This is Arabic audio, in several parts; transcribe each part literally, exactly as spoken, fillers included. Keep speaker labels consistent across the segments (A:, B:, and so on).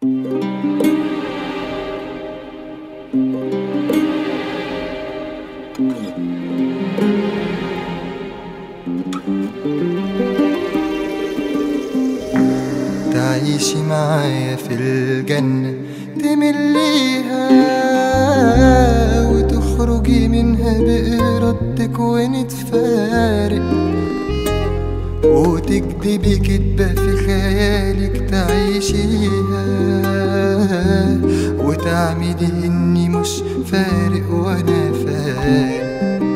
A: تعيشي معايا في الجنة، تمليها وتخرجي منها بإرادتك ونتفارق، وتكدبي كدبة في خيالك تعيشيها، وتعملي إني مش فارق وأنا فارق.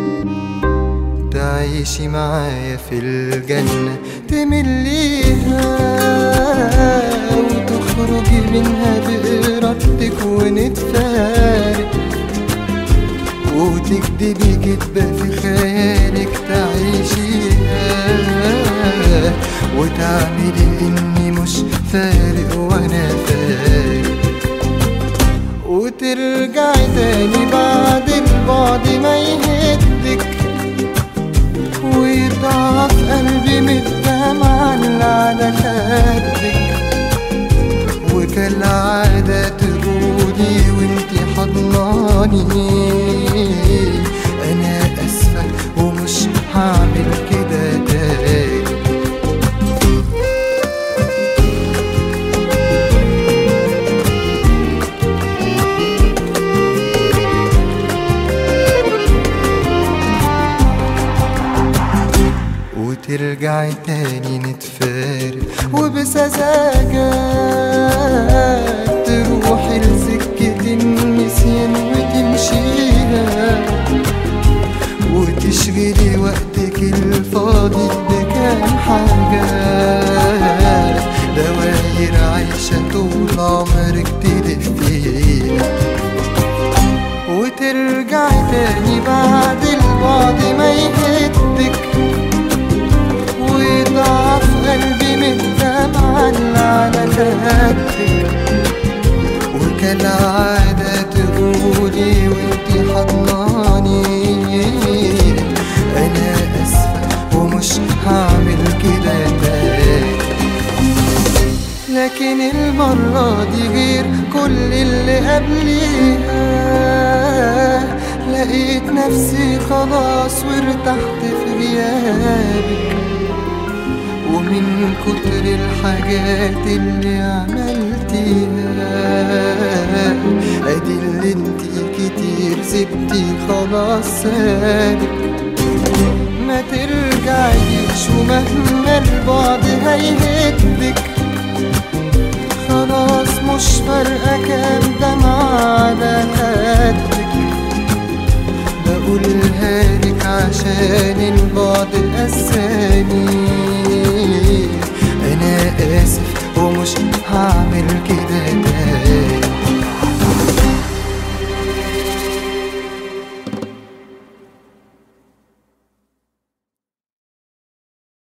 A: تعيشي معايا في الجنة، تمليها وتخرجي منها بإرادتك ونتفارق، وتكدبي كدبة في خيالك تعيشيها، وتعملي إني مش فارق وأنا فارق، وترجعي تاني بعد البعد ما يهدك، ويضعف قلبي من الدمعة اللي على خدك، وكالعادة تقولي وانتي حضناني أنا أسفة ومش هعمل كده تاني. وترجعي تاني نتفارق، وبسذاجة تروحي لسكة النسيان وتمشيها، وتشغلي وقتك الفاضي بكام حاجة، دواير عايشة طول عمرك تلفيها، وترجعي تاني بعد البعد ما يهدك، ويضعف قلبي من الدمعة اللي على خدك، وكالعادة تقولي وانتي حضناني أنا أسفة ومش هعمل كده تاني. لكن المرة دي غير كل اللي قبليها، لقيت نفسي خلاص وارتحت في غيابك، ومن كتر الحاجات اللي عملتيها ادي اللي انتي كتير سبتي خلاص سالك. ما ترجعيش ومهما البعد هيهدك، خلاص مش فارقة كام دمعة على خدك، بقولها لك عشان البعد قساني، أنا آسف ومش هعمل كده.